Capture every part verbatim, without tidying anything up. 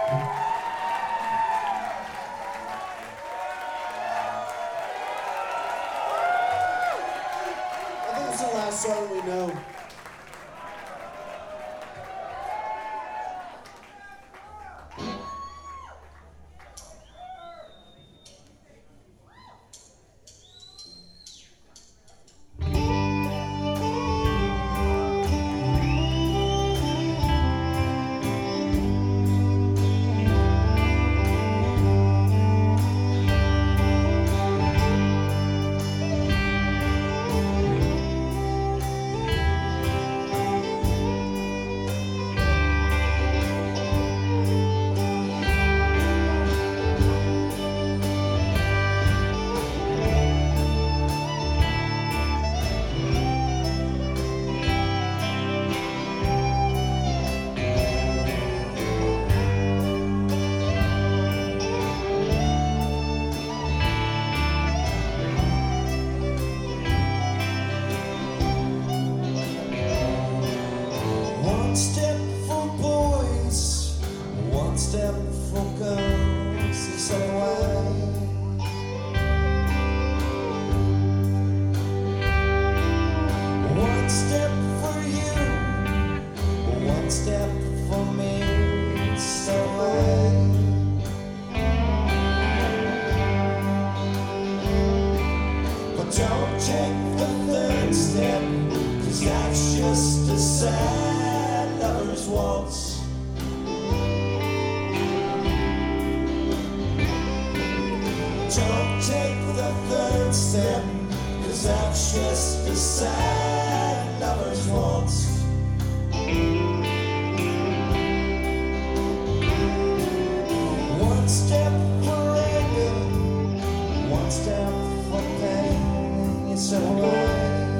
I think it's the last song we know. One step for boys, one step for girls, is the way. One step for you, one step for me, it's the way. But don't take the third step, 'cause that's just a sad lover's waltz. Don't take the third step, 'cause that's just a sad lover's waltz. One step for anger, one step for pain, it's alright.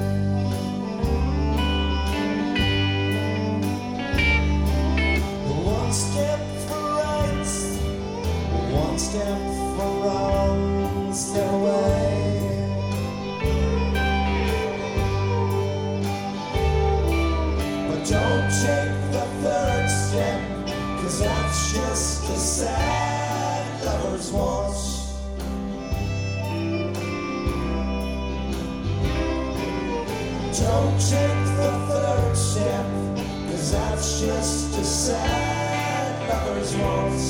One step for right, one step for wrong, it's the way. But don't take the third step, 'cause that's just a sad lover's waltz. Don't take the third step, 'cause that's just a sad lover's waltz.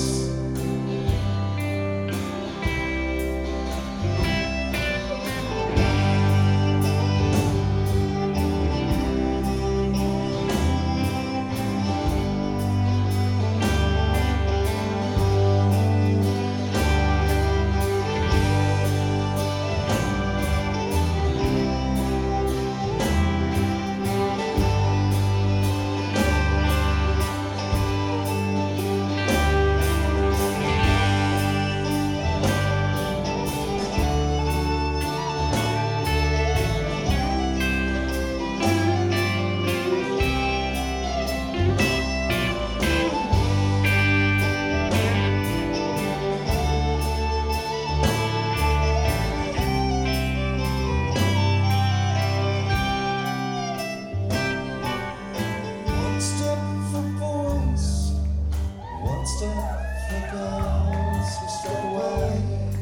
One step for boys, one step for girls, it's the way.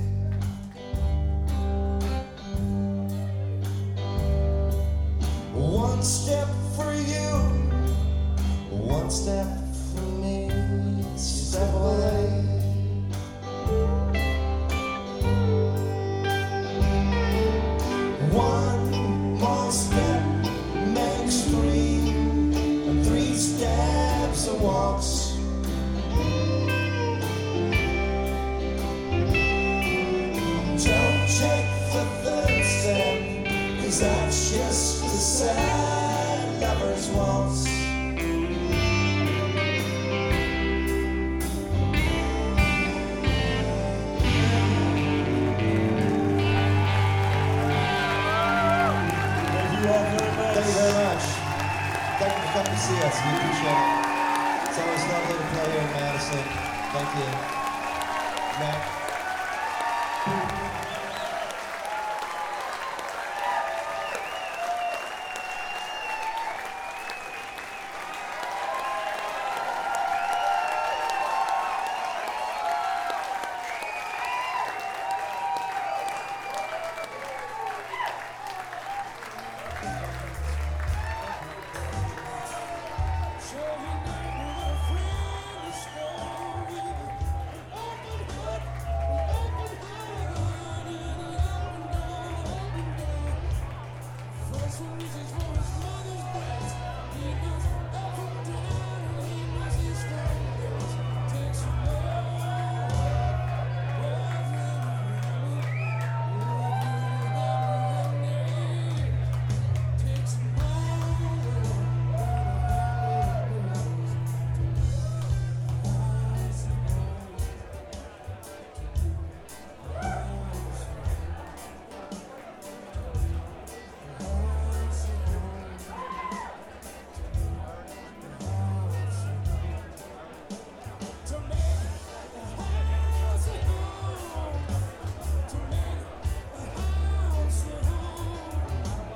One step for you, one step for me, it's the way. One more step makes three, and three steps a waltz. Don't take the third step, 'cause that's just a sad lover's waltz. Thank you all very much. Thank you very much. Thank you for coming to see us. We appreciate it. It's always lovely to play here in Madison. Thank you. Matt.